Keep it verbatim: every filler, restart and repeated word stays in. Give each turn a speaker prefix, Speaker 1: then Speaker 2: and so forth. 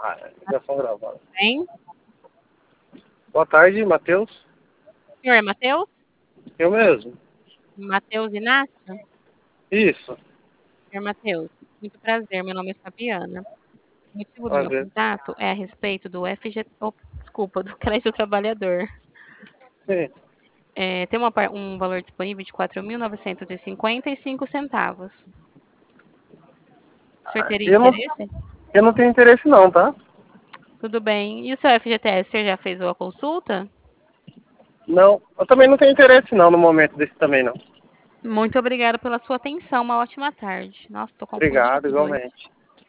Speaker 1: Ah, é, ligação gravada.
Speaker 2: Bem?
Speaker 1: Boa tarde, Matheus.
Speaker 2: Senhor é Matheus?
Speaker 1: Eu mesmo.
Speaker 2: Matheus Inácio?
Speaker 1: Isso.
Speaker 2: Senhor Matheus, muito prazer, meu nome é Fabiana. O motivo do meu
Speaker 1: Prazer.
Speaker 2: contato é a respeito do F G... Oh, desculpa, do crédito trabalhador.
Speaker 1: Sim.
Speaker 2: É, tem uma, par- um valor disponível de quatro mil novecentos e cinquenta e cinco centavos. O senhor teria
Speaker 1: Eu não,
Speaker 2: interesse?
Speaker 1: eu não tenho interesse não, tá?
Speaker 2: Tudo bem. E o seu F G T S, o senhor já fez a consulta?
Speaker 1: Não, eu também não tenho interesse não no momento desse também não.
Speaker 2: Muito obrigada pela sua atenção. Uma ótima tarde. Nossa, tô confundindo
Speaker 1: Obrigado,
Speaker 2: os dois.
Speaker 1: igualmente.